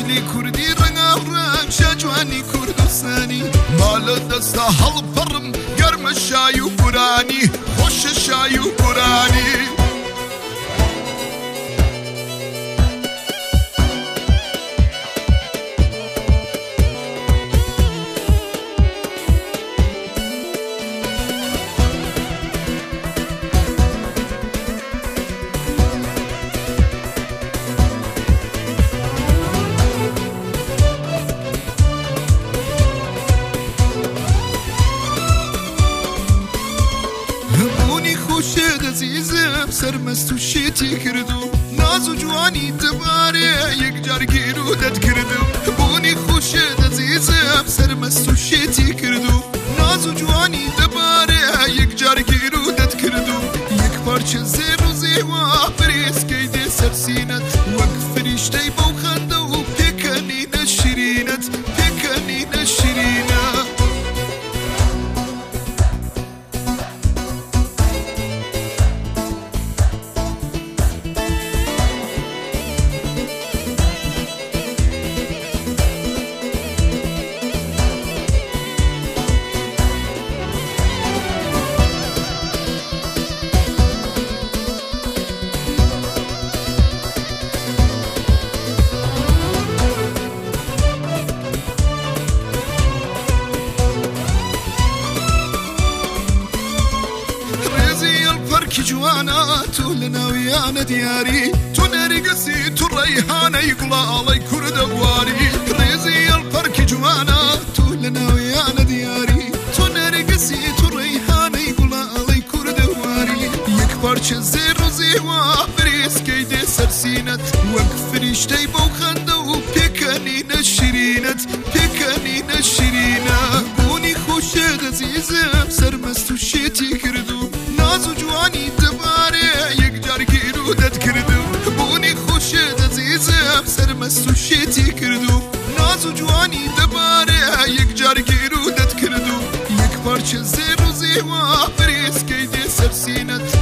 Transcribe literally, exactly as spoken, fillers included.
عسلی کوردی رنگا رنگ شجوانی کردستانی مال دستا هل پرم گرم شای و برانی خوش شای و برانی سرمست و شیتی کردو ناز و جوانی دباره یک جار گیرو دد کردو بونی خوشت عزیزم سرمست و شیتی کردو ناز و جوانی دباره یک جار گیرو دد کردو یک پارچه زیر و زیوا بریز کیده سرسینت وک فریشتی بو خنده و پیکنی نشرینت پیکنی نشرینت جوانا تو لنا ويانا دياري تو نرقصي تو ريحانة يقول علي كرد واري ريزي البرك جوانا تو لنا ويانا دياري تو نرقصي تو ريحانة يقول علي كرد واري يكبر شزير وزيوا بريس كيدي سرسينت وقفريشتي بوخندو بيكاني نشرينت بيكاني نشرينت بوني خوشت عزيزم سرمستو شيتي كردو ناز و جوانی دباره یک جار گیرو دد کردو بونی خوشت عزیزم سرمست و شیتی کردو ناز و جوانی دباره یک جار گیرو دد کردو یک پارچه زیر و زیوا بریز کیدی سرسینت